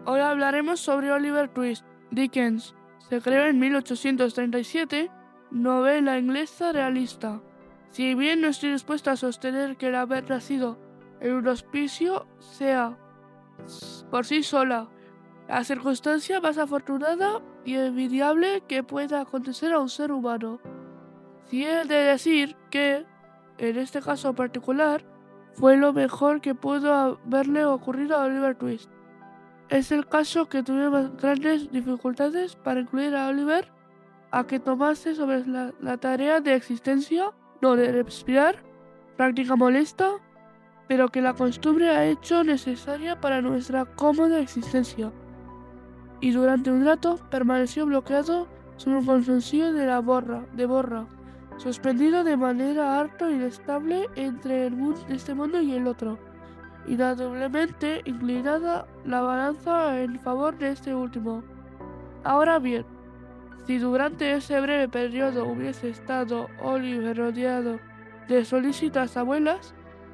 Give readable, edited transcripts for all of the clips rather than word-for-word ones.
Hoy hablaremos sobre Oliver Twist. Dickens. Se creó en 1837, novela inglesa realista. Si bien no estoy dispuesta a sostener que el haber nacido en un hospicio sea por sí sola la circunstancia más afortunada y envidiable que pueda acontecer a un ser humano, si he de decir que, en este caso particular, fue lo mejor que pudo haberle ocurrido a Oliver Twist. Es el caso que tuvimos grandes dificultades para incluir a Oliver a que tomase sobre la tarea de existencia, no de respirar, práctica molesta, pero que la costumbre ha hecho necesaria para nuestra cómoda existencia. Y durante un rato permaneció bloqueado sobre un consorcio de borra, suspendido de manera harto inestable entre este mundo y el otro, indudablemente inclinada la balanza en favor de este último. Ahora bien, si durante ese breve periodo hubiese estado Oliver rodeado de solícitas abuelas,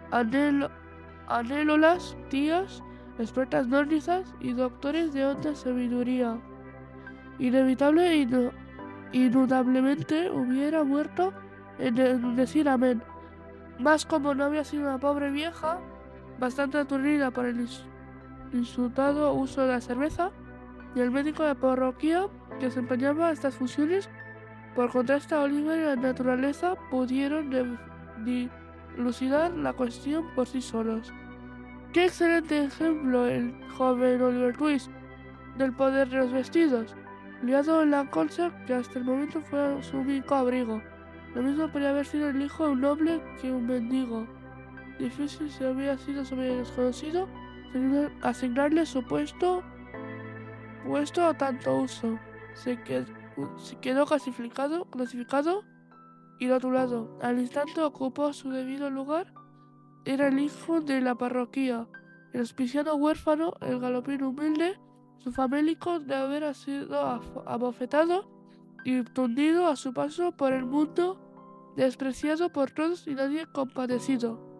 anhelolas tías, expertas nórdicas y doctores de honda sabiduría, inevitable e indudablemente hubiera muerto en decir amén. Mas como no había sido una pobre vieja, bastante aturdida por el insultado uso de la cerveza, y el médico de parroquia que desempeñaba estas funciones, por contraste a Oliver y la naturaleza, pudieron dilucidar la cuestión por sí solos. Qué excelente ejemplo el joven Oliver Twist del poder de los vestidos, liado en la colcha que hasta el momento fue su único abrigo. Lo mismo podría haber sido el hijo de un noble que un mendigo. Difícil se había sido sobre el desconocido asignarle su puesto a tanto uso. Se quedó clasificado y rotulado. Al instante ocupó su debido lugar. Era el hijo de la parroquia, el hospiciado huérfano, el galopín humilde, su famélico de haber sido abofetado y tundido a su paso por el mundo, despreciado por todos y nadie compadecido.